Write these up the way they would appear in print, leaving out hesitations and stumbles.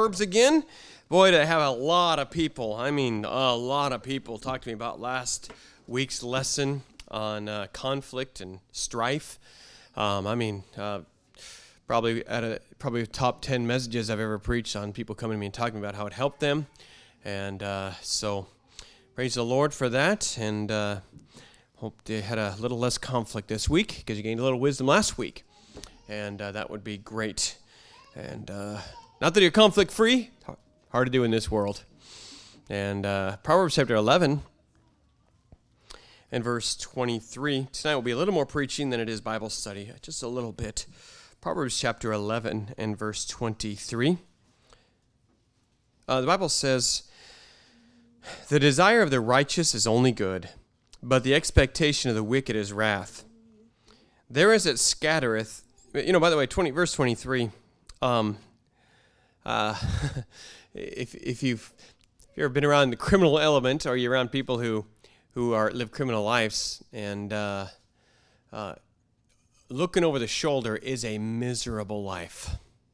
Proverbs again. Boy, did I have a lot of people, talk to me about last week's lesson on conflict and strife. Probably top 10 messages I've ever preached on people coming to me and talking about how it helped them. And so praise the Lord for that. And hope they had a little less conflict this week because you gained a little wisdom last week. And that would be great. And not that you're conflict-free, hard to do in this world. And Proverbs chapter 11 and verse 23. Tonight will be a little more preaching than it is Bible study, just a little bit. Proverbs chapter 11 and verse 23. The Bible says, "The desire of the righteous is only good, but the expectation of the wicked is wrath. There is it scattereth." By the way, verse 23, if you've ever been around the criminal element, or you're around people who live criminal lives, and looking over the shoulder is a miserable life.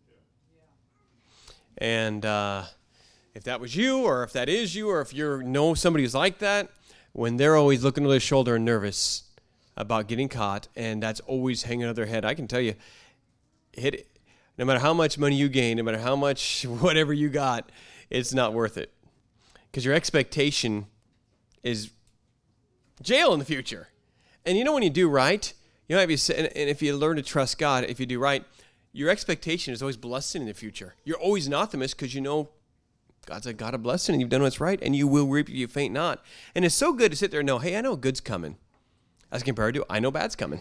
And if that was you, or if that is you, or if you know somebody who's like that, when they're always looking over their shoulder and nervous about getting caught, and that's always hanging over their head, I can tell you, no matter how much money you gain, no matter how much whatever you got, it's not worth it. Because your expectation is jail in the future. And when you do right, you might be, and if you learn to trust God, if you do right, your expectation is always blessing in the future. You're always an optimist because you know God's a God of blessing and you've done what's right, and you will reap if you faint not. And it's so good to sit there and know, hey, I know good's coming, as compared to I know bad's coming.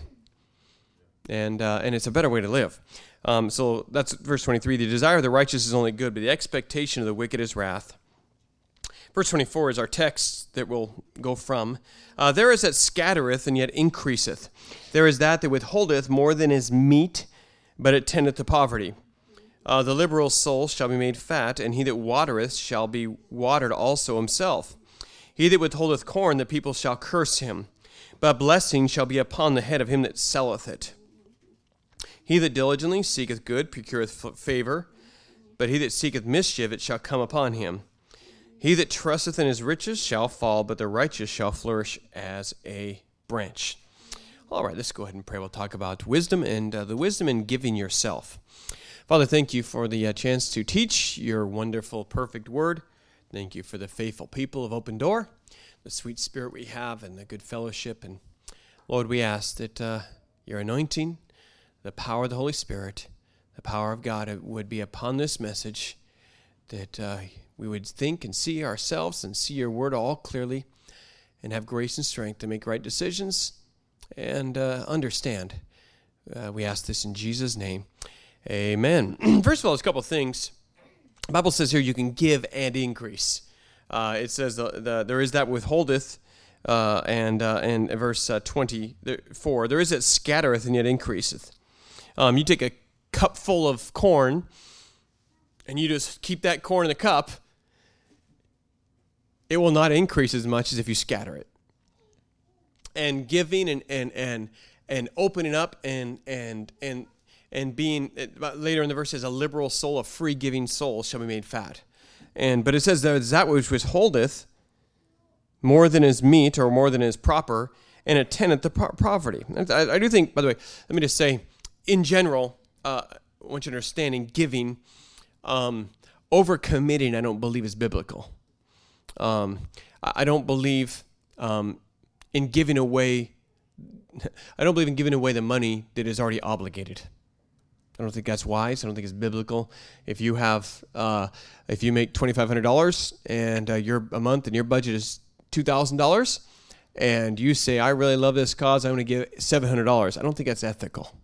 And it's a better way to live. So that's verse 23. The desire of the righteous is only good, but the expectation of the wicked is wrath. Verse 24 is our text that we'll go from. There is that scattereth and yet increaseth. There is that withholdeth more than is meet, but it tendeth to poverty. The liberal soul shall be made fat, and he that watereth shall be watered also himself. He that withholdeth corn, the people shall curse him, but blessing shall be upon the head of him that selleth it. He that diligently seeketh good procureth favor, but he that seeketh mischief, it shall come upon him. He that trusteth in his riches shall fall, but the righteous shall flourish as a branch. All right, let's go ahead and pray. We'll talk about wisdom and the wisdom in giving yourself. Father, thank you for the chance to teach your wonderful, perfect word. Thank you for the faithful people of Open Door, the sweet spirit we have, and the good fellowship. And Lord, we ask that your anointing, the power of the Holy Spirit, the power of God would be upon this message, that we would think and see ourselves and see your word all clearly, and have grace and strength to make right decisions and understand. We ask this in Jesus' name. Amen. First of all, there's a couple of things. The Bible says here you can give and increase. It says there is that withholdeth, and verse 24, there is that scattereth and yet increaseth. You take a cup full of corn, and you just keep that corn in the cup, it will not increase as much as if you scatter it. And giving and opening up and being, later in the verse says, a liberal soul, a free giving soul shall be made fat. But it says that which withholdeth more than is meet or more than is proper, and attendeth to poverty. I do think, by the way, let me just say, in general, I want you to understand, in giving, overcommitting, I don't believe is biblical. I don't believe in giving away. I don't believe in giving away the money that is already obligated. I don't think that's wise. I don't think it's biblical. If you have, if you make $2,500 and you're a month and your budget is $2,000, and you say, I really love this cause, I'm going to give $700. I don't think that's ethical.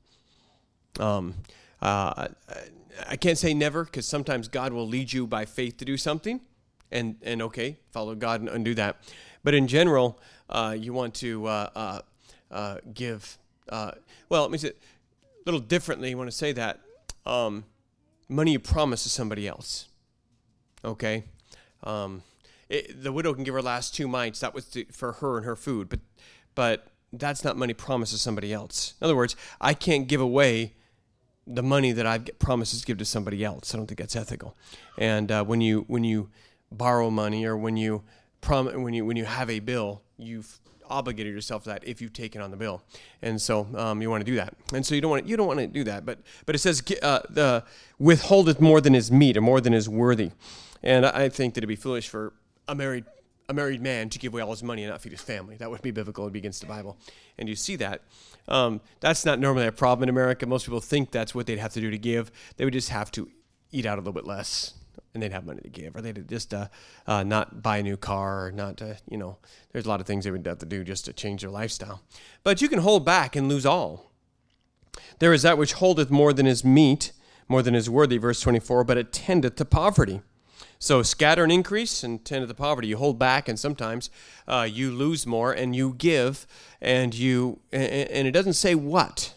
I can't say never, because sometimes God will lead you by faith to do something, and okay, follow God and do that. But in general, you want to give. Let me say it a little differently. You want to say that money you promise to somebody else. Okay, the widow can give her last 2 mites. That was for her and her food, but that's not money promised to somebody else. In other words, I can't give away the money that I've promised to give to somebody else. I don't think that's ethical. And when you borrow money, or when you have a bill, you've obligated yourself to that if you've taken on the bill, and so you want to do that. And so you don't want to do that. But it says the withholdeth more than is meet, or more than is worthy. And I think that it'd be foolish for a married man to give away all his money and not feed his family. That would be biblical. It would be against the Bible. And you see that. That's not normally a problem in America. Most people think that's what they'd have to do to give. They would just have to eat out a little bit less, and they'd have money to give. Or they'd just not buy a new car, or not, there's a lot of things they would have to do just to change their lifestyle. But you can hold back and lose all. There is that which holdeth more than is meet, more than is worthy, verse 24, but it tendeth to poverty. So scatter and increase, and tend to the poverty. You hold back, and sometimes you lose more, and you give, and it doesn't say what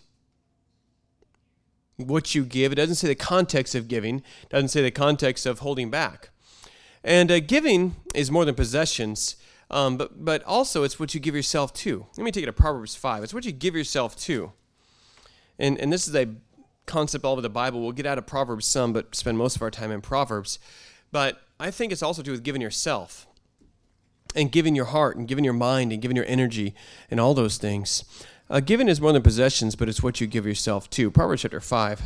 you give. It doesn't say the context of giving. It doesn't say the context of holding back. And giving is more than possessions, but also it's what you give yourself to. Let me take it to Proverbs 5. It's what you give yourself to. And this is a concept all over the Bible. We'll get out of Proverbs some, but spend most of our time in Proverbs. But I think it's also to do with giving yourself, and giving your heart, and giving your mind, and giving your energy, and all those things. Giving is more than possessions, but it's what you give yourself to. Proverbs chapter 5.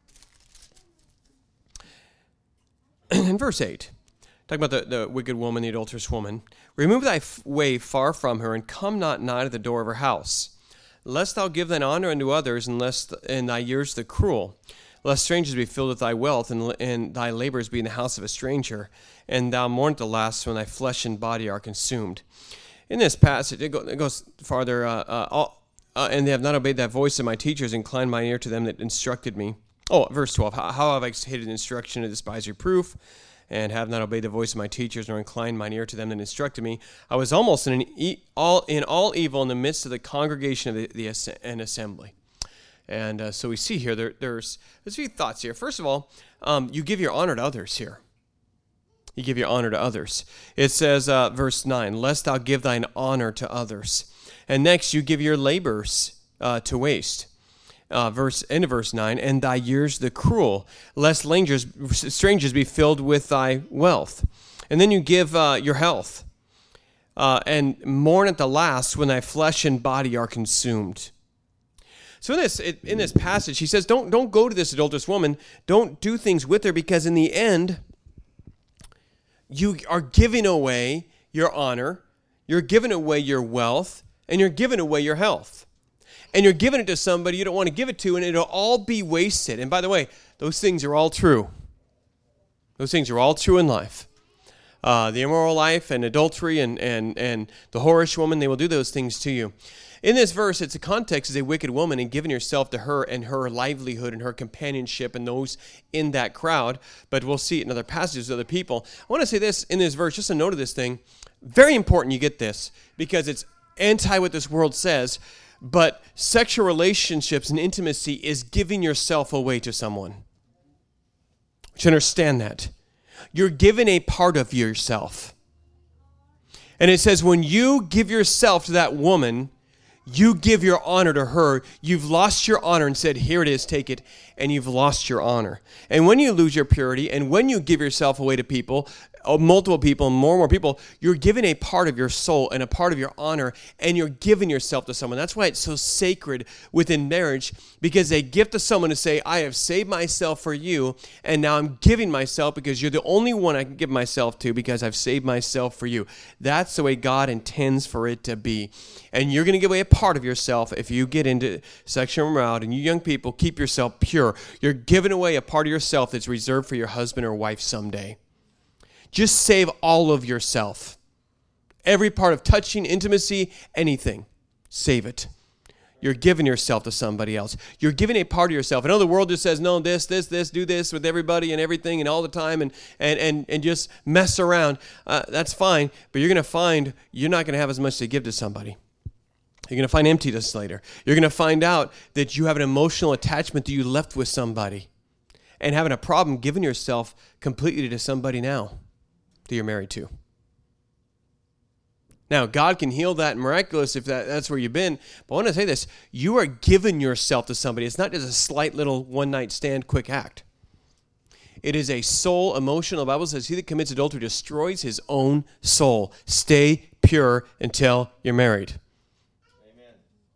And verse 8. Talking about the wicked woman, the adulterous woman. Remove thy way far from her, and come not nigh to the door of her house. Lest thou give thine honor unto others, and thy years the cruel. Lest strangers be filled with thy wealth, and thy labors be in the house of a stranger, and thou mourn at the last when thy flesh and body are consumed. In this passage, it goes farther, and they have not obeyed thy voice of my teachers, inclined mine ear to them that instructed me. Oh, verse 12, how have I hated instruction and despised reproof, and have not obeyed the voice of my teachers, nor inclined mine ear to them that instructed me. I was almost in all evil in the midst of the congregation of an assembly. And so we see here, there's a few thoughts here. First of all, you give your honor to others here. You give your honor to others. It says, verse 9, lest thou give thine honor to others. And next, you give your labors to waste. End of verse 9, and thy years the cruel, lest strangers be filled with thy wealth. And then you give your health, and mourn at the last when thy flesh and body are consumed. So in this passage, he says, don't go to this adulterous woman. Don't do things with her, because in the end, you are giving away your honor, you're giving away your wealth, and you're giving away your health. And you're giving it to somebody you don't want to give it to, and it'll all be wasted. And by the way, those things are all true. Those things are all true in life. The immoral life and adultery and the whorish woman, they will do those things to you. In this verse, it's a context as a wicked woman and giving yourself to her and her livelihood and her companionship and those in that crowd. But we'll see it in other passages with other people. I want to say this in this verse, just a note of this thing. Very important you get this, because it's anti what this world says. But sexual relationships and intimacy is giving yourself away to someone. You should understand that. You're giving a part of yourself. And it says when you give yourself to that woman, you give your honor to her. You've lost your honor and said, here it is, take it. And you've lost your honor. And when you lose your purity, and when you give yourself away to people, multiple people, more and more people, you're giving a part of your soul and a part of your honor, and you're giving yourself to someone. That's why it's so sacred within marriage, because they give to someone to say, I have saved myself for you, and now I'm giving myself because you're the only one I can give myself to, because I've saved myself for you. That's the way God intends for it to be. And you're going to give away a part of yourself if you get into sexual immorality. And you young people, keep yourself pure. You're giving away a part of yourself that's reserved for your husband or wife someday. Just save all of yourself. Every part of touching, intimacy, anything. Save it. You're giving yourself to somebody else. You're giving a part of yourself. I know the world just says, no, this, do this with everybody and everything and all the time and just mess around. That's fine, but you're going to find you're not going to have as much to give to somebody. You're going to find emptiness later. You're going to find out that you have an emotional attachment that you left with somebody and having a problem giving yourself completely to somebody now that you're married to. Now, God can heal that miraculous if that's where you've been. But I want to say this. You are giving yourself to somebody. It's not just a slight little one-night stand quick act. It is a soul emotional. The Bible says, he that commits adultery destroys his own soul. Stay pure until you're married. Amen.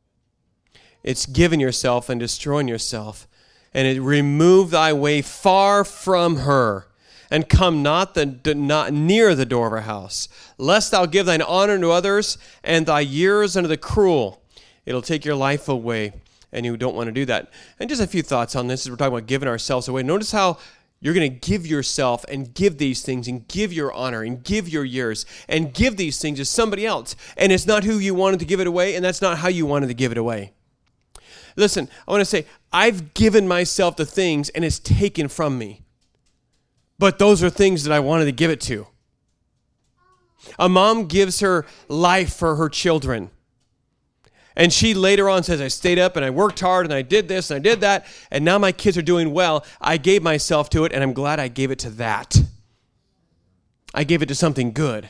It's giving yourself and destroying yourself. And it remove thy way far from her. And come not near the door of her house, lest thou give thine honor to others, and thy years unto the cruel. It'll take your life away, and you don't want to do that. And just a few thoughts on this as we're talking about giving ourselves away. Notice how you're going to give yourself and give these things and give your honor and give your years and give these things to somebody else. And it's not who you wanted to give it away, and that's not how you wanted to give it away. Listen, I want to say, I've given myself to things, and it's taken from me. But those are things that I wanted to give it to. A mom gives her life for her children. And she later on says, I stayed up and I worked hard and I did this and I did that. And now my kids are doing well. I gave myself to it and I'm glad I gave it to that. I gave it to something good.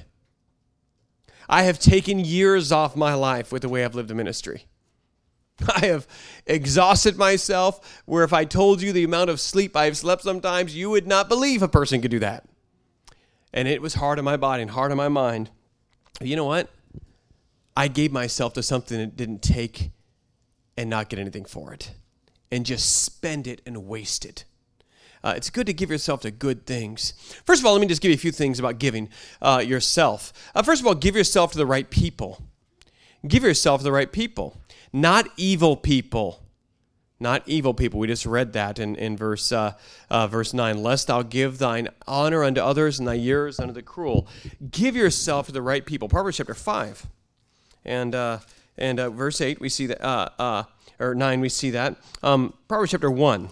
I have taken years off my life with the way I've lived the ministry. I have exhausted myself where if I told you the amount of sleep I've slept sometimes, you would not believe a person could do that. And it was hard on my body and hard on my mind. But you know what? I gave myself to something that didn't take and not get anything for it. And just spend it and waste it. It's good to give yourself to good things. First of all, let me just give you a few things about giving yourself. First of all, give yourself to the right people. Give yourself to the right people. Not evil people. Not evil people. We just read that in verse 9. Lest thou give thine honor unto others and thy years unto the cruel. Give yourself to the right people. Proverbs chapter 5. And verse 8, we see that, or 9, we see that. Proverbs chapter 1.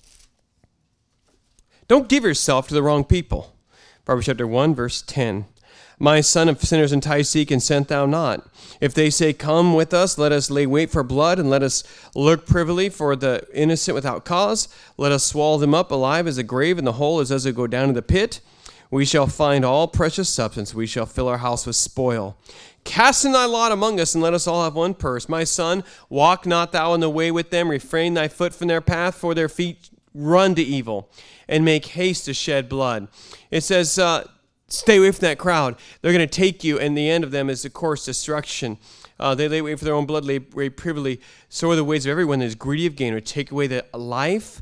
Don't give yourself to the wrong people. Proverbs chapter 1, verse 10. My son, if sinners entice thee, consent thou not. If they say, come with us, let us lay wait for blood, and let us lurk privily for the innocent without cause. Let us swallow them up alive as a grave, and the whole as they go down to the pit. We shall find all precious substance. We shall fill our house with spoil. Cast in thy lot among us, and let us all have one purse. My son, walk not thou in the way with them. Refrain thy foot from their path, for their feet run to evil, and make haste to shed blood. It says, stay away from that crowd. They're going to take you, and the end of them is, of course, destruction. They lay wait for their own blood, lay wait privily. So are the ways of everyone that is greedy of gain, or take away the life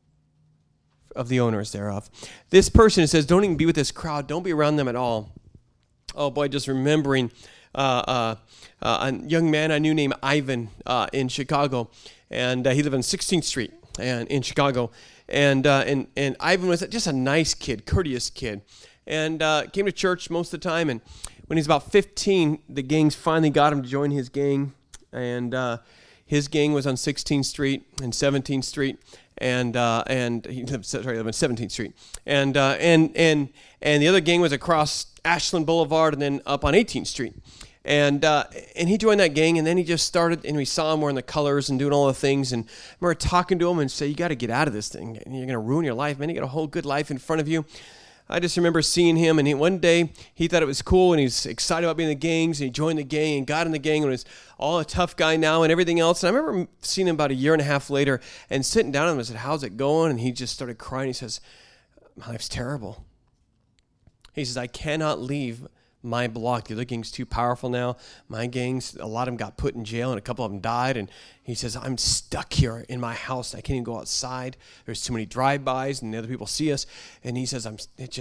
of the owners thereof. This person, it says, don't even be with this crowd. Don't be around them at all. Oh, boy, just remembering a young man I knew named Ivan in Chicago, and he lived on 16th Street and in Chicago. And Ivan was just a nice kid, courteous kid. And came to church most of the time. And when he's about 15, the gangs finally got him to join his gang. And his gang was on 16th Street and 17th Street. And he lived on 17th Street. And the other gang was across Ashland Boulevard and then up on 18th Street. And he joined that gang, and then he just started, and we saw him wearing the colors and doing all the things. And I remember talking to him and say, you got to get out of this thing. You're going to ruin your life, man. You got a whole good life in front of you. I just remember seeing him, and one day he thought it was cool, and he was excited about being in the gangs, and he joined the gang and got in the gang and was all a tough guy now and everything else. And I remember seeing him about a year and a half later and sitting down with him and said, how's it going? And he just started crying. He says, my life's terrible. He says, I cannot leave my block. The other gang's too powerful now. My gangs, a lot of them got put in jail and a couple of them died. And he says, I'm stuck here in my house. I can't even go outside. There's too many drive-bys and the other people see us. And he says,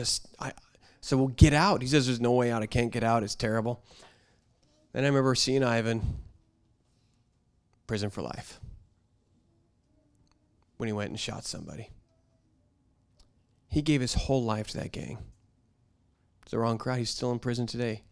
so we'll get out. He says, there's no way out. I can't get out. It's terrible. And I remember seeing Ivan, prison for life, when he went and shot somebody. He gave his whole life to that gang. The wrong crowd. He's still in prison today.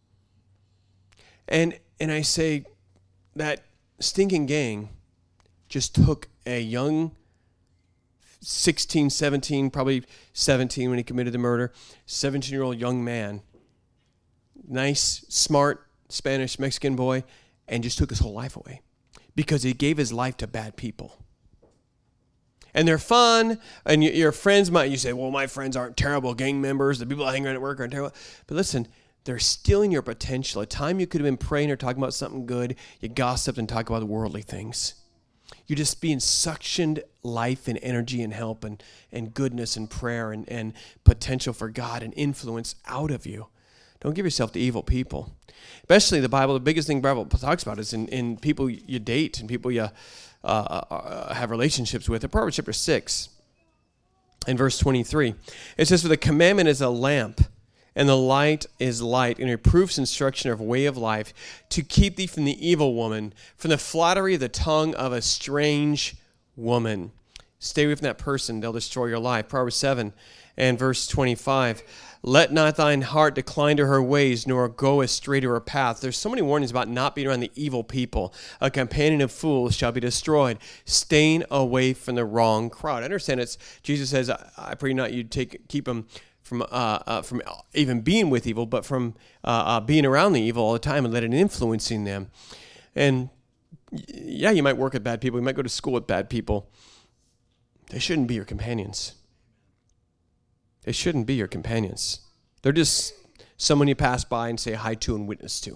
And I say that stinking gang just took a young 16, 17, probably 17 when he committed the murder, 17-year-old young man, nice, smart, Spanish, Mexican boy, and just took his whole life away because he gave his life to bad people. And they're fun, and your friends you say, well, my friends aren't terrible gang members. The people I hang around at work aren't terrible. But listen, They're stealing your potential. A time you could have been praying or talking about something good, you gossiped and talked about worldly things. You're just being suctioned life and energy and help and goodness and prayer and potential for God and influence out of you. Don't give yourself to evil people. Especially the Bible, the biggest thing the Bible talks about is in people you date and people you have relationships with. In Proverbs chapter 6, in verse 23, it says, "For the commandment is a lamp, and the light is light, and reproofs instruction of way of life, to keep thee from the evil woman, from the flattery of the tongue of a strange woman." Stay away from that person. They'll destroy your life. Proverbs 7 and verse 25. "Let not thine heart decline to her ways, nor go astray to her path." There's so many warnings about not being around the evil people. "A companion of fools shall be destroyed." Staying away from the wrong crowd. I understand it's, Jesus says, I pray not you keep them from even being with evil, but from being around the evil all the time and let it influencing them. And yeah, you might work with bad people. You might go to school with bad people. They shouldn't be your companions. They shouldn't be your companions. They're just someone you pass by and say hi to and witness to.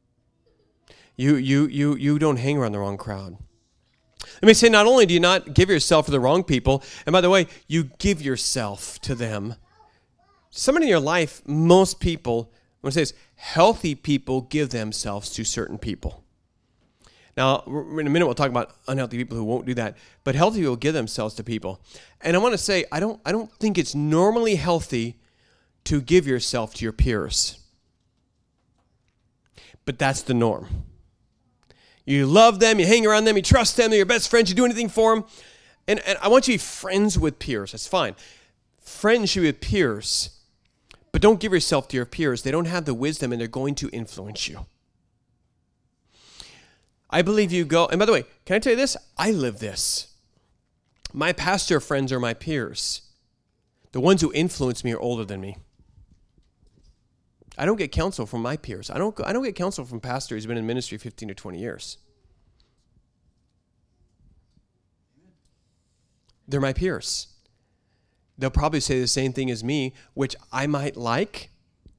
You don't hang around the wrong crowd. Let me say, not only do you not give yourself to the wrong people, and by the way, you give yourself to them. Somebody in your life, most people, when it says healthy people give themselves to certain people. Now, in a minute, we'll talk about unhealthy people who won't do that. But healthy people give themselves to people. And I want to say, I don't think it's normally healthy to give yourself to your peers. But that's the norm. You love them, you hang around them, you trust them, they're your best friends, you do anything for them. And I want you to be friends with peers. That's fine. Friends should be with peers. But don't give yourself to your peers. They don't have the wisdom, and they're going to influence you. I believe you go, and by the way, can I tell you this? I live this. My pastor friends are my peers. The ones who influence me are older than me. I don't get counsel from my peers. I don't get counsel from pastors who's been in ministry 15 to 20 years. They're my peers. They'll probably say the same thing as me, which I might like,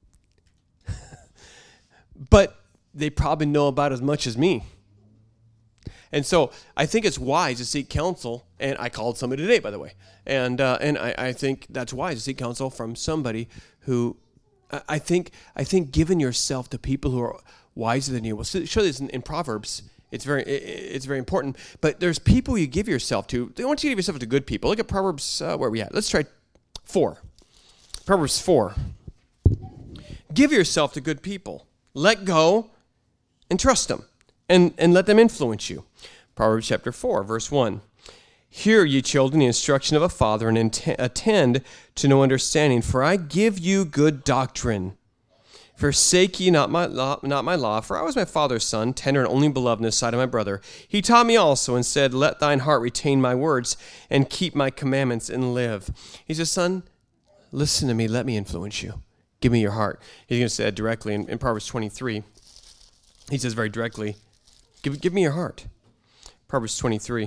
but they probably know about as much as me. And so I think it's wise to seek counsel, and I called somebody today, by the way, and I think that's wise to seek counsel from somebody who, I think giving yourself to people who are wiser than you. We'll show this in Proverbs. It's very important. But there's people you give yourself to. They want you to give yourself to good people. Look at Proverbs, where are we at? Let's try 4. Proverbs 4. Give yourself to good people. Let go and trust them. And let them influence you. Proverbs chapter 4, verse 1. "Hear, ye children, the instruction of a father, and attend to no understanding. For I give you good doctrine. Forsake ye not my law. For I was my father's son, tender and only beloved in the sight of my brother. He taught me also, and said, Let thine heart retain my words, and keep my commandments, and live." He says, son, listen to me. Let me influence you. Give me your heart. He's going to say it directly in Proverbs 23. He says very directly, Give me your heart. Proverbs 23.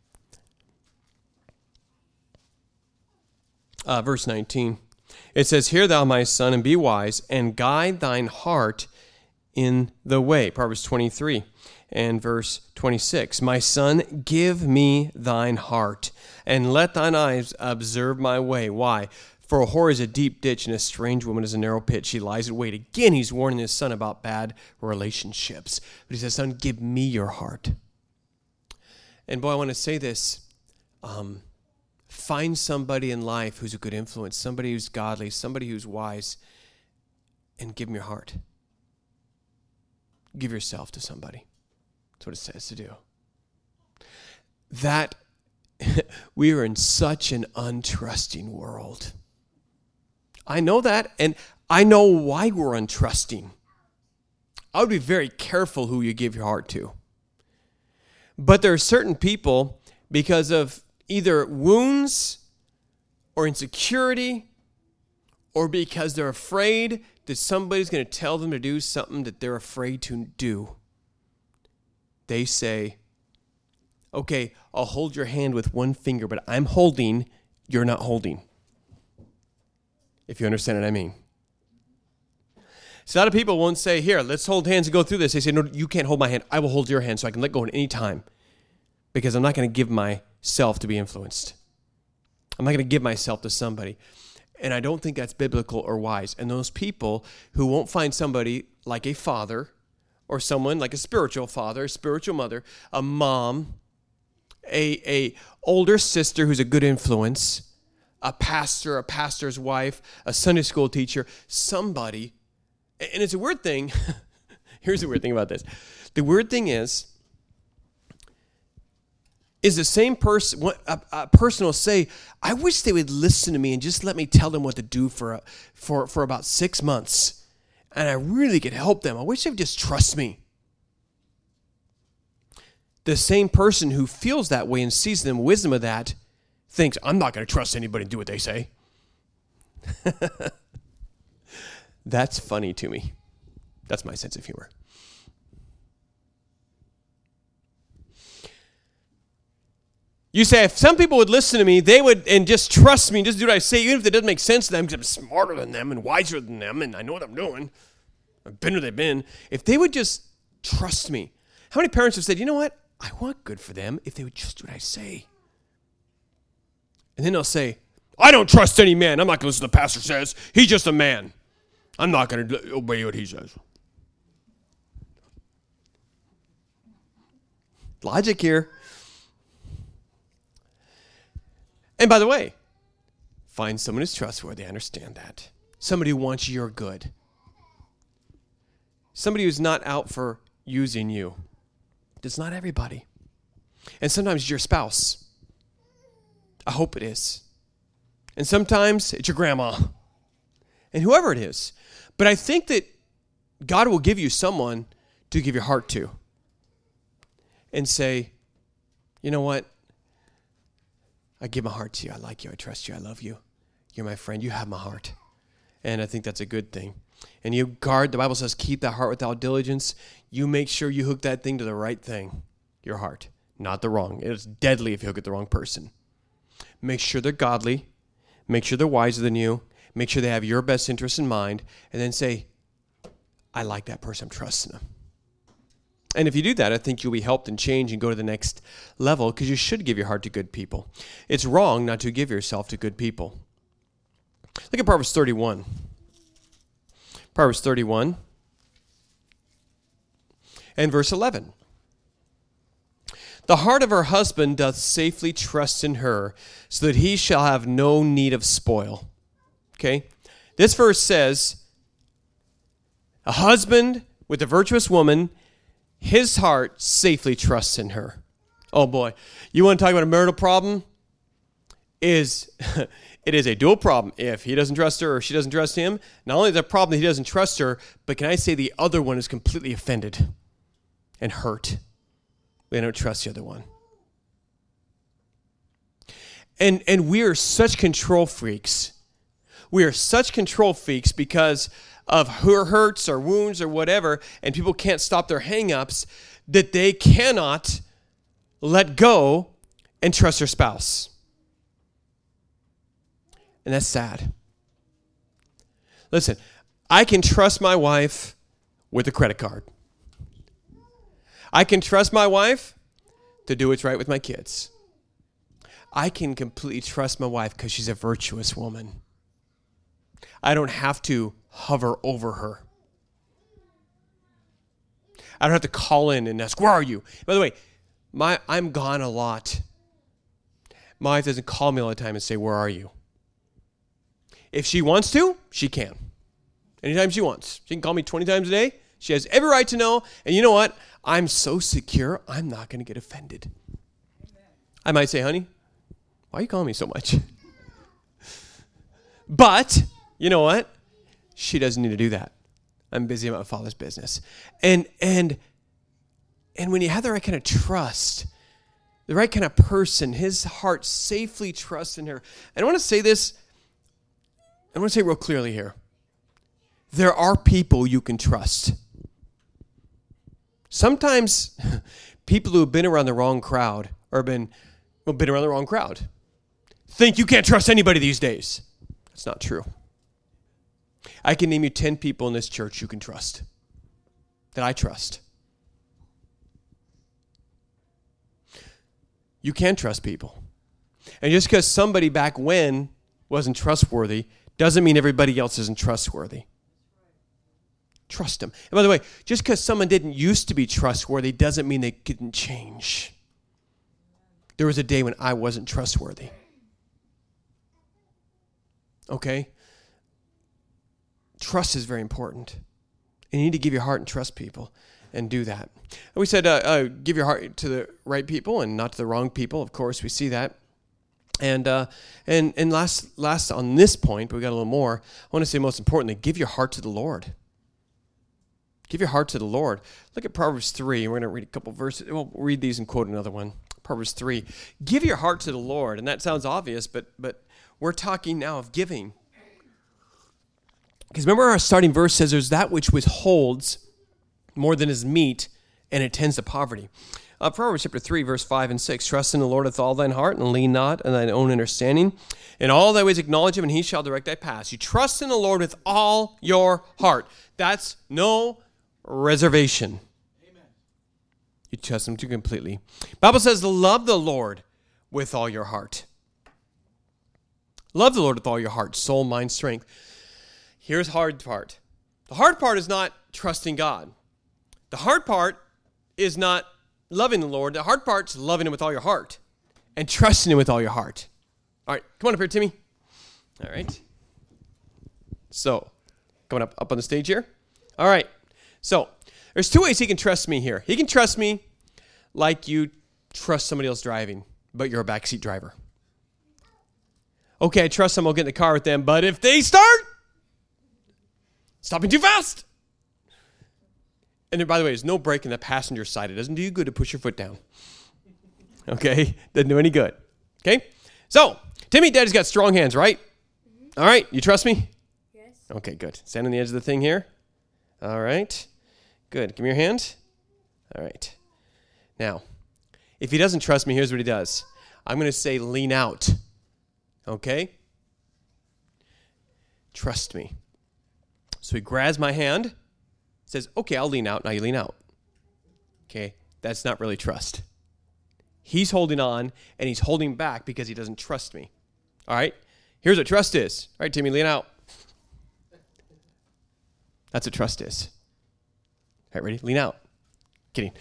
Verse 19. It says, "Hear thou, my son, and be wise, and guide thine heart in the way." Proverbs 23 and verse 26. "My son, give me thine heart, and let thine eyes observe my way." Why? "For a whore is a deep ditch, and a strange woman is a narrow pit. She lies in wait." Again, he's warning his son about bad relationships. But he says, son, give me your heart. And boy, I want to say this. Find somebody in life who's a good influence, somebody who's godly, somebody who's wise, and give them your heart. Give yourself to somebody. That's what it says to do. That we are in such an untrusting world. I know that, and I know why we're untrusting. I would be very careful who you give your heart to. But there are certain people, because of either wounds or insecurity, or because they're afraid that somebody's going to tell them to do something that they're afraid to do, they say, okay, I'll hold your hand with one finger, but I'm holding, you're not holding. If you understand what I mean. So a lot of people won't say, here, let's hold hands and go through this. They say, no, you can't hold my hand. I will hold your hand so I can let go at any time because I'm not going to give myself to be influenced. I'm not going to give myself to somebody. And I don't think that's biblical or wise. And those people who won't find somebody like a father or someone like a spiritual father, a spiritual mother, a mom, a older sister who's a good influence, a pastor, a pastor's wife, a Sunday school teacher, somebody. And it's a weird thing. Here's the weird thing about this. The weird thing is the same person, a person will say, I wish they would listen to me and just let me tell them what to do for about 6 months. And I really could help them. I wish they would just trust me. The same person who feels that way and sees the wisdom of that thinks, I'm not going to trust anybody and do what they say. That's funny to me. That's my sense of humor. You say, if some people would listen to me, they would, and just trust me and just do what I say, even if it doesn't make sense to them, because I'm smarter than them and wiser than them, and I know what I'm doing. I've been where they've been. If they would just trust me. How many parents have said, you know what? I want good for them if they would just do what I say. And then they'll say, I don't trust any man. I'm not going to listen to the pastor says. He's just a man. I'm not going to obey what he says. Logic here. And by the way, find someone who's trustworthy. Understand that. Somebody who wants your good. Somebody who's not out for using you. It's not everybody. And sometimes it's your spouse. I hope it is. And sometimes it's your grandma. And whoever it is. But I think that God will give you someone to give your heart to. And say, you know what? I give my heart to you. I like you. I trust you. I love you. You're my friend. You have my heart. And I think that's a good thing. And you guard, the Bible says, keep that heart without diligence. You make sure you hook that thing to the right thing, your heart, not the wrong. It's deadly if you hook it the wrong person. Make sure they're godly. Make sure they're wiser than you. Make sure they have your best interest in mind. And then say, I like that person. I'm trusting them. And if you do that, I think you'll be helped and change and go to the next level because you should give your heart to good people. It's wrong not to give yourself to good people. Look at Proverbs 31. Proverbs 31 and verse 11. The heart of her husband doth safely trust in her, so that he shall have no need of spoil. Okay? This verse says, a husband with a virtuous woman, his heart safely trusts in her. Oh boy. You want to talk about a marital problem? It is a dual problem. If he doesn't trust her or she doesn't trust him, not only is it a problem that he doesn't trust her, but can I say the other one is completely offended and hurt. They don't trust the other one. And we are such control freaks. We are such control freaks because of her hurts or wounds or whatever, and people can't stop their hang-ups, that they cannot let go and trust their spouse. And that's sad. Listen, I can trust my wife with a credit card. I can trust my wife to do what's right with my kids. I can completely trust my wife because she's a virtuous woman. I don't have to hover over her. I don't have to call in and ask, where are you? By the way, I'm gone a lot. My wife doesn't call me all the time and say, where are you? If she wants to, she can. Anytime she wants. She can call me 20 times a day. She has every right to know. And you know what? I'm so secure, I'm not going to get offended. Amen. I might say, honey, why are you calling me so much? But, you know what? She doesn't need to do that. I'm busy about my Father's business. And when you have the right kind of trust, the right kind of person, his heart safely trusts in her. And I want to say this, I want to say it real clearly here. There are people you can trust. Sometimes people who have been around the wrong crowd or been around the wrong crowd think you can't trust anybody these days. That's not true. I can name you 10 people in this church you can trust, that I trust. You can trust people. And just because somebody back when wasn't trustworthy doesn't mean everybody else isn't trustworthy. Trust them. And by the way, just because someone didn't used to be trustworthy doesn't mean they couldn't change. There was a day when I wasn't trustworthy. Okay? Trust is very important. And you need to give your heart and trust people and do that. And we said give your heart to the right people and not to the wrong people. Of course, we see that. And last on this point, but we got a little more. I want to say most importantly, give your heart to the Lord. Give your heart to the Lord. Look at Proverbs 3. We're going to read a couple verses. We'll read these and quote another one. Proverbs 3. Give your heart to the Lord. And that sounds obvious, but we're talking now of giving. Because remember our starting verse says there's that which withholds more than is meet, and it tends to poverty. Proverbs chapter 3, verse 5 and 6. Trust in the Lord with all thine heart, and lean not on thine own understanding. In all thy ways acknowledge him, and he shall direct thy paths. You trust in the Lord with all your heart. That's no reservation. Amen. You trust him too completely. Bible says, love the Lord with all your heart. Love the Lord with all your heart, soul, mind, strength. Here's the hard part. The hard part is not trusting God. The hard part is not loving the Lord. The hard part's loving him with all your heart and trusting him with all your heart. All right, come on up here, Timmy. All right. So, coming up on the stage here. All right. So, there's two ways he can trust me here. He can trust me like you trust somebody else driving, but you're a backseat driver. Okay, I trust them, I'll get in the car with them, but if they start stopping too fast. And then, by the way, there's no brake in the passenger side. It doesn't do you good to push your foot down. Okay? Doesn't do any good. Okay? So, Timmy, Daddy's got strong hands, right? Mm-hmm. All right, you trust me? Yes. Okay, good. Stand on the edge of the thing here. All right. Good. Give me your hand. All right. Now, if he doesn't trust me, here's what he does. I'm going to say lean out. Okay? Trust me. So he grabs my hand, says, okay, I'll lean out. Now you lean out. Okay? That's not really trust. He's holding on, and he's holding back because he doesn't trust me. All right? Here's what trust is. All right, Timmy, lean out. That's what trust is. All right, ready? Lean out. Kidding.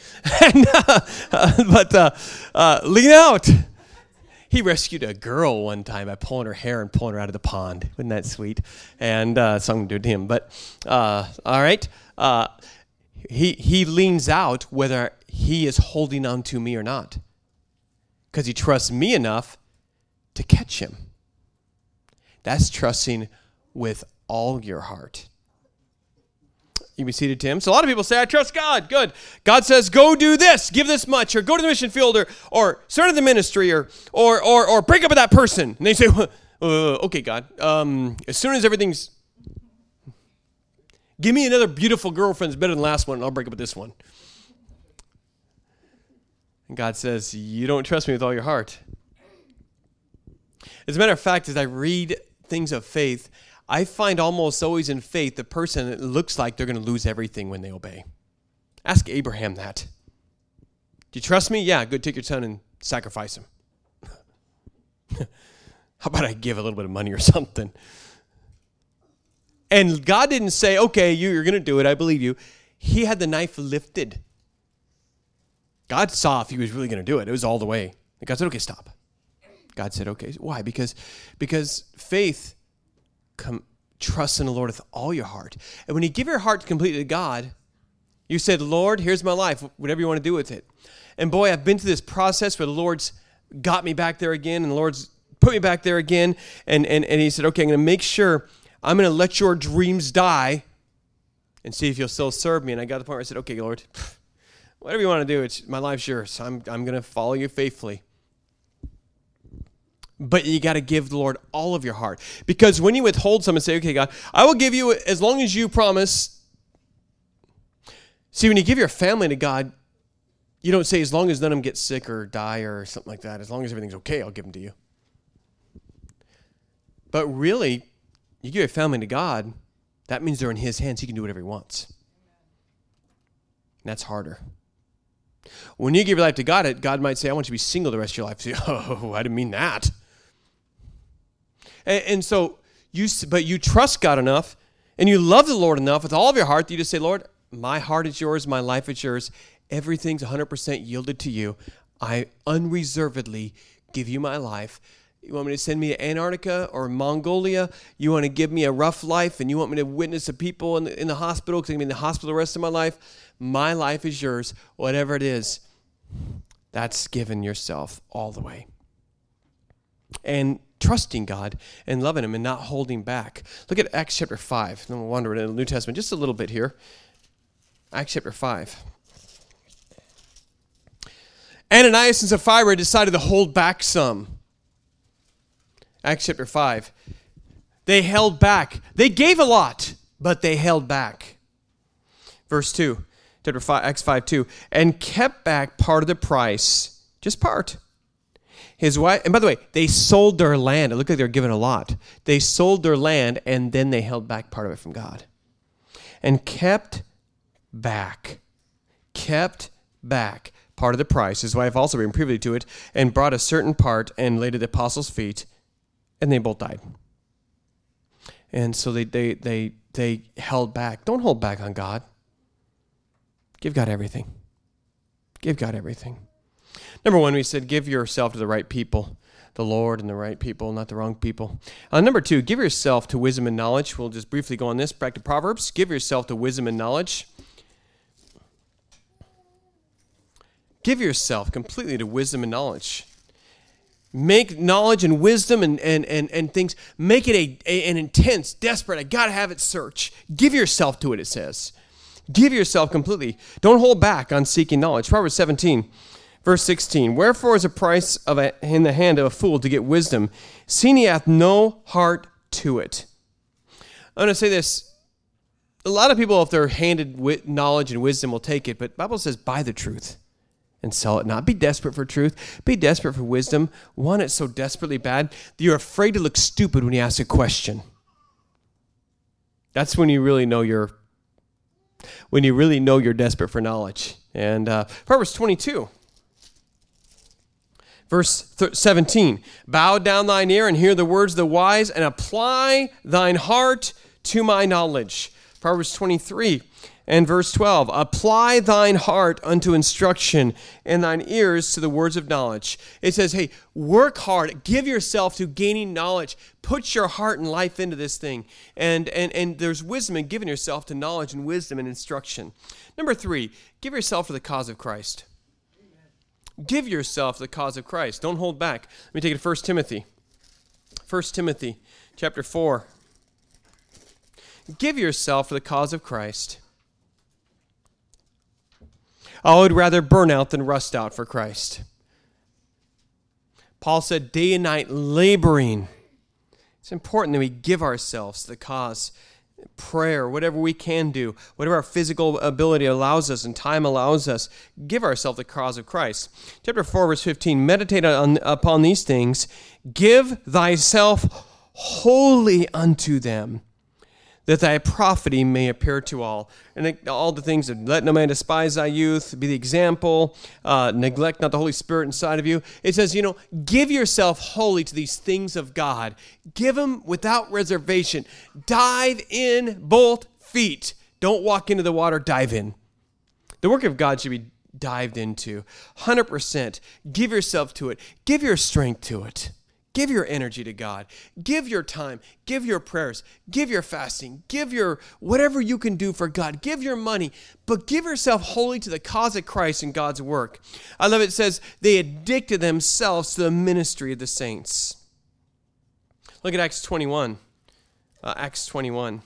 But lean out. He rescued a girl one time by pulling her hair and pulling her out of the pond. Wasn't that sweet? And so I'm going to do it to him. But, all right. He leans out whether he is holding on to me or not. Because he trusts me enough to catch him. That's trusting with all your heart. You be seated, Tim. So a lot of people say, I trust God. Good. God says, go do this, give this much, or go to the mission field, or start the ministry, or break up with that person. And they say, okay, God, as soon as everything's, give me another beautiful girlfriend that's better than the last one, and I'll break up with this one. And God says, you don't trust me with all your heart. As a matter of fact, as I read things of faith, I find almost always in faith the person that looks like they're going to lose everything when they obey. Ask Abraham that. Do you trust me? Yeah, good. Take your son and sacrifice him. How about I give a little bit of money or something? And God didn't say, okay, you're going to do it. I believe you. He had the knife lifted. God saw if he was really going to do it. It was all the way. And God said, okay, stop. God said, okay. Why? Because faith trust in the Lord with all your heart. And when you give your heart completely to God, you said, Lord, here's my life, whatever you want to do with it. And boy, I've been through this process where the Lord's got me back there again, and the Lord's put me back there again. And he said, okay, I'm going to make sure I'm going to let your dreams die and see if you'll still serve me. And I got to the point where I said, okay, Lord, whatever you want to do, my life's yours. I'm going to follow you faithfully. But you got to give the Lord all of your heart. Because when you withhold something and say, okay, God, I will give you as long as you promise. See, when you give your family to God, you don't say as long as none of them get sick or die or something like that. As long as everything's okay, I'll give them to you. But really, you give your family to God That means they're in his hands. He can do whatever he wants. And that's harder. When you give your life to God, God might say, I want you to be single the rest of your life. Say, oh, I didn't mean that. And so, but you trust God enough, and you love the Lord enough with all of your heart that you just say, Lord, my heart is yours, my life is yours. Everything's 100% yielded to you. I unreservedly give you my life. You want me to send me to Antarctica or Mongolia? You want to give me a rough life, and you want me to witness to people in the hospital because I'm going to be in the hospital the rest of my life? My life is yours, whatever it is. That's giving yourself all the way. And trusting God and loving him and not holding back. Look at Acts chapter 5. Then we'll wander into the New Testament just a little bit here. Acts chapter 5. Ananias and Sapphira decided to hold back some. Acts chapter 5. They held back. They gave a lot, but they held back. Verse 2, chapter 5, Acts 5:2. And kept back part of the price, just part. His wife, and by the way, they sold their land. It looked like they were given a lot. They sold their land, and then they held back part of it from God. And kept back part of the price. His wife also being privy to it, and brought a certain part and laid it at the apostles' feet, and they both died. And so they held back. Don't hold back on God. Give God everything. Give God everything. Number one, we said give yourself to the right people, the Lord and the right people, not the wrong people. Number two, give yourself to wisdom and knowledge. We'll just briefly go on this. Back to Proverbs. Give yourself to wisdom and knowledge. Give yourself completely to wisdom and knowledge. Make knowledge and wisdom and things, make it an intense, desperate, I got to have it search. Give yourself to it, it says. Give yourself completely. Don't hold back on seeking knowledge. Proverbs 17. Verse 16, wherefore is the price in the hand of a fool to get wisdom, seeing he hath no heart to it. I'm going to say this. A lot of people, if they're handed knowledge and wisdom, will take it. But the Bible says, buy the truth and sell it not. Be desperate for truth. Be desperate for wisdom. Want it so desperately bad that you're afraid to look stupid when you ask a question. That's when you really know you're desperate for knowledge. And Proverbs 22. Verse 17, bow down thine ear and hear the words of the wise, and apply thine heart to my knowledge. Proverbs 23 and verse 12, apply thine heart unto instruction, and thine ears to the words of knowledge. It says, hey, work hard, give yourself to gaining knowledge, put your heart and life into this thing, and there's wisdom in giving yourself to knowledge and wisdom and instruction. Number three, give yourself to the cause of Christ. Give yourself the cause of Christ. Don't hold back. Let me take it to 1 Timothy. 1 Timothy chapter 4. Give yourself for the cause of Christ. I would rather burn out than rust out for Christ. Paul said, day and night laboring. It's important that we give ourselves to the cause. Prayer, whatever we can do, whatever our physical ability allows us and time allows us, give ourselves the cause of Christ. Chapter 4, verse 15, meditate upon these things, give thyself wholly unto them, that thy profiting may appear to all. And all the things of let no man despise thy youth, be the example, neglect not the Holy Spirit inside of you. It says, give yourself wholly to these things of God. Give them without reservation. Dive in both feet. Don't walk into the water, dive in. The work of God should be dived into. 100%. Give yourself to it. Give your strength to it. Give your energy to God. Give your time. Give your prayers. Give your fasting. Give your whatever you can do for God. Give your money. But give yourself wholly to the cause of Christ and God's work. I love it. It says they addicted themselves to the ministry of the saints. Look at Acts 21. Acts 21.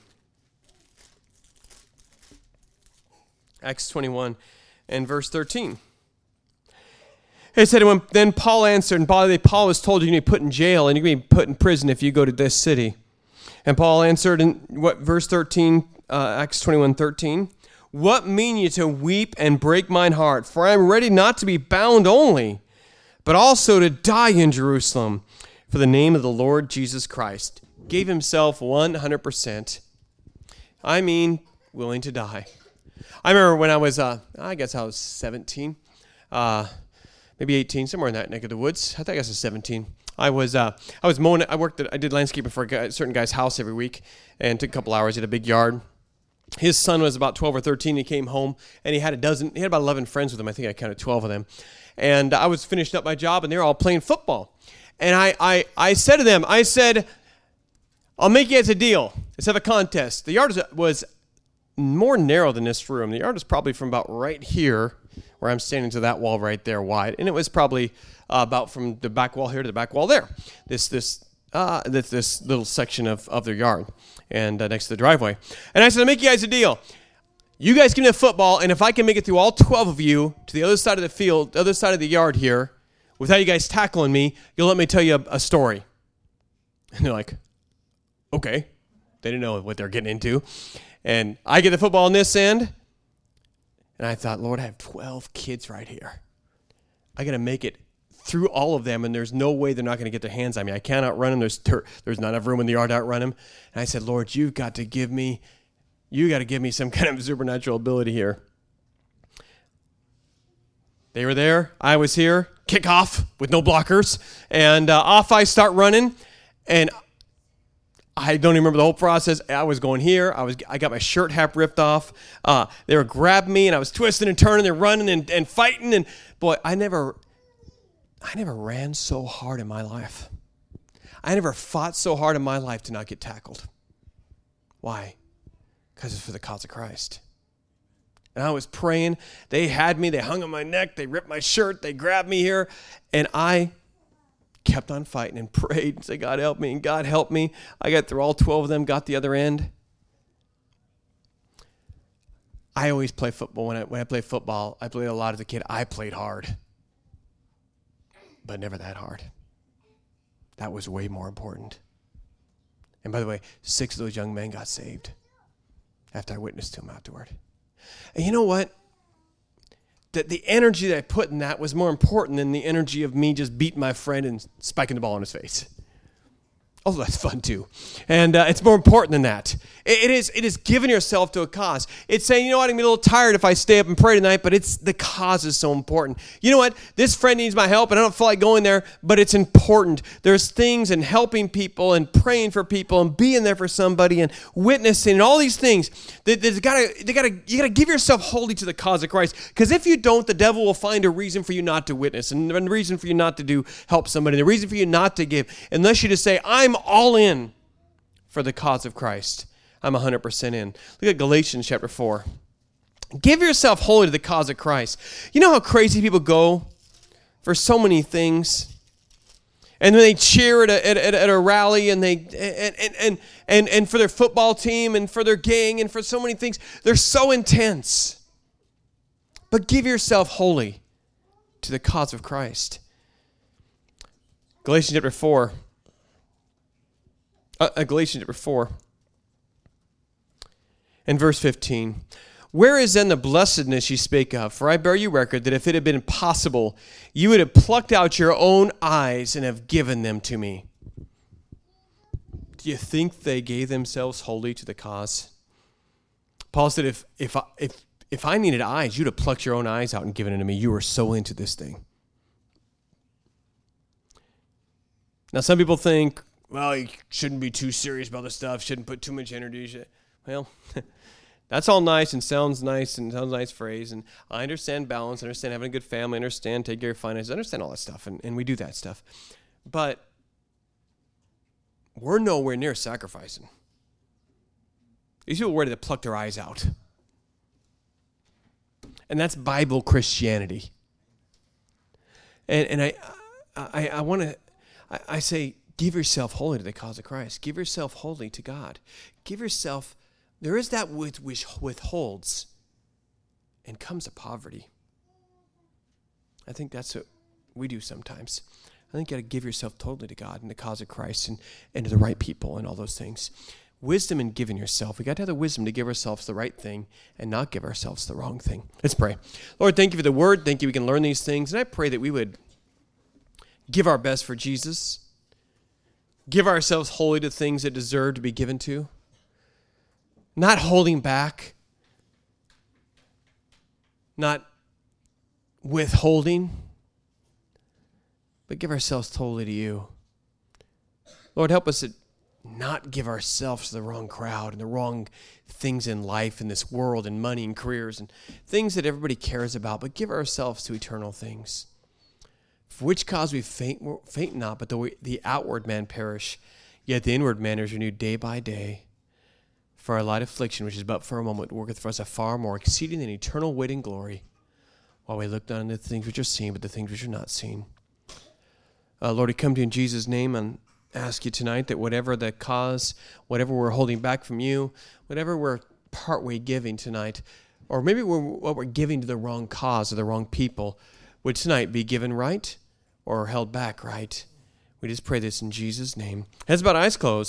Acts 21 and verse 13. It said, then Paul answered, and Paul was told you're going to be put in jail and you're going to be put in prison if you go to this city. And Paul answered in verse 13, Acts 21:13, what mean ye to weep and break mine heart? For I am ready not to be bound only, but also to die in Jerusalem for the name of the Lord Jesus Christ. Gave himself 100%. I mean, willing to die. I remember when I was, I guess I was 17, maybe 18, somewhere in that neck of the woods. I think I was 17. I was mowing. I did landscaping for a certain guy's house every week, and took a couple hours. He had a big yard. His son was about 12 or 13. He came home, and he had about 11 friends with him. I think I counted 12 of them. And I was finishing up my job, and they were all playing football. And I said to them, I said, I'll make you guys a deal. Let's have a contest. The yard was more narrow than this room. The yard was probably from about right here, where I'm standing, to that wall right there wide. And it was probably about from the back wall here to the back wall there. This little section of their yard, and next to the driveway. And I said, I'll make you guys a deal. You guys give me a football, and if I can make it through all 12 of you to the other side of the field, the other side of the yard here, without you guys tackling me, you'll let me tell you a story. And they're like, okay. They didn't know what they're getting into. And I get the football on this end, and I thought, Lord, I have 12 kids right here. I got to make it through all of them, and there's no way they're not going to get their hands on me. I can't outrun them. There's not enough room in the yard to outrun them. And I said, Lord, you've got to give me some kind of supernatural ability here. They were there. I was here. Kickoff with no blockers. And off I start running. And I don't even remember the whole process. I was going here. I got my shirt half ripped off. They were grabbing me, and I was twisting and turning and running and fighting. And boy, I never ran so hard in my life. I never fought so hard in my life to not get tackled. Why? Because it's for the cause of Christ. And I was praying. They had me. They hung on my neck. They ripped my shirt. They grabbed me here. And I kept on fighting and prayed and said, God help me. And God helped me. I got through all 12 of them, got the other end. I always play football. When I play football, I played a lot as a kid. I played hard. But never that hard. That was way more important. And by the way, 6 of those young men got saved after I witnessed to them afterward. And you know what? The energy that I put in that was more important than the energy of me just beating my friend and spiking the ball in his face. Although that's fun too. And it's more important than that. It is giving yourself to a cause. It's saying, you know what, I'm going to be a little tired if I stay up and pray tonight, but the cause is so important. You know what, this friend needs my help and I don't feel like going there, but it's important. There's things in helping people and praying for people and being there for somebody and witnessing and all these things. You got to give yourself wholly to the cause of Christ. Because if you don't, the devil will find a reason for you not to witness and a reason for you not to help somebody, the reason for you not to give, unless you just say, I'm all in for the cause of Christ. I'm 100% in. Look at Galatians chapter 4. Give yourself wholly to the cause of Christ. You know how crazy people go for so many things? And then they cheer at a rally and and for their football team and for their gang and for so many things. They're so intense. But give yourself wholly to the cause of Christ. Galatians chapter 4. Galatians chapter 4 and verse 15. Where is then the blessedness ye spake of? For I bear you record that if it had been possible, you would have plucked out your own eyes and have given them to me. Do you think they gave themselves wholly to the cause? Paul said, if I needed eyes, you'd have plucked your own eyes out and given them to me. You were so into this thing. Now, some people think, well, you shouldn't be too serious about this stuff, shouldn't put too much energy. Well, that's all nice and sounds nice and sounds a nice phrase. And I understand balance, I understand having a good family, I understand taking care of finances, I understand all that stuff, and we do that stuff. But we're nowhere near sacrificing. These people were ready to pluck their eyes out. And that's Bible Christianity. And I want to, I say, give yourself wholly to the cause of Christ. Give yourself wholly to God. Give yourself, there is that which withholds and comes to poverty. I think that's what we do sometimes. I think you got to give yourself totally to God and the cause of Christ and to the right people and all those things. Wisdom in giving yourself. We got to have the wisdom to give ourselves the right thing and not give ourselves the wrong thing. Let's pray. Lord, thank you for the word. Thank you we can learn these things. And I pray that we would give our best for Jesus. Give ourselves wholly to things that deserve to be given to. not holding back, not withholding, but give ourselves totally to you. Lord, help us to not give ourselves to the wrong crowd and the wrong things in life, in this world, and money and careers and things that everybody cares about, but give ourselves to eternal things. For which cause we faint not, but the outward man perish, yet the inward man is renewed day by day. For our light affliction, which is but for a moment, worketh for us a far more exceeding and eternal weight and glory, while we look not on the things which are seen, but the things which are not seen. Lord, we come to you in Jesus' name and ask you tonight that whatever the cause, whatever we're holding back from you, whatever we're partway giving tonight, or maybe what we're giving to the wrong cause or the wrong people, would tonight be given right or held back right. We just pray this in Jesus' name. Heads bowed, eyes closed.